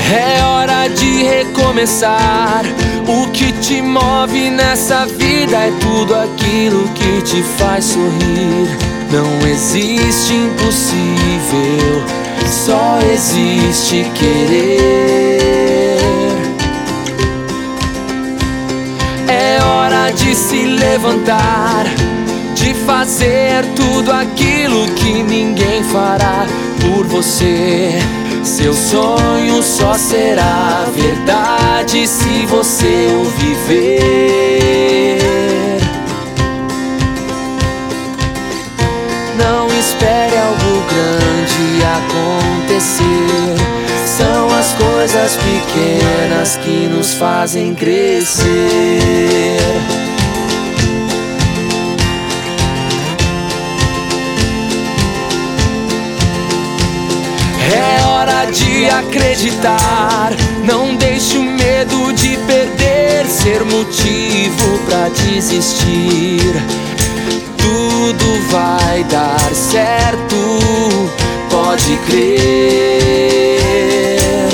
É hora de recomeçar. O que te move nessa vida é tudo aquilo que te faz sorrir. Não existe impossível, só existe querer. É hora de se levantar, de fazer tudo aquilo que ninguém fará por você. Seu sonho só será verdade se você o viver. Não espere algo grande acontecer. São as coisas pequenas que nos fazem crescer. É hora de acreditar. Não deixe o medo de perder ser motivo pra desistir. Tudo vai dar certo, pode crer.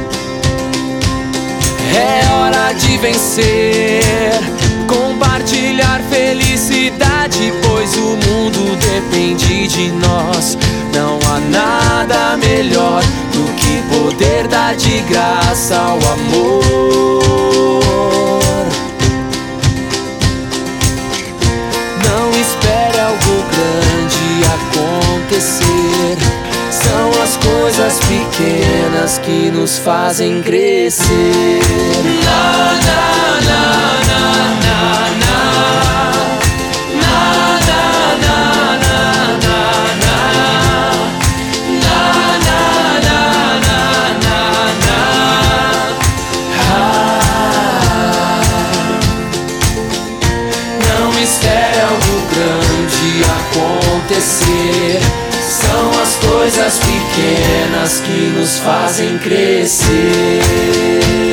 É hora de vencer, compartilhar felicidade, pois o mundo depende de nós. Não há nada melhor do que poder dar de graça ao amor. Não espere algo grande acontecer. São as coisas pequenas que nos fazem crescer. Na, na, na, na, na, na. Espere algo grande acontecer. São as coisas pequenas que nos fazem crescer.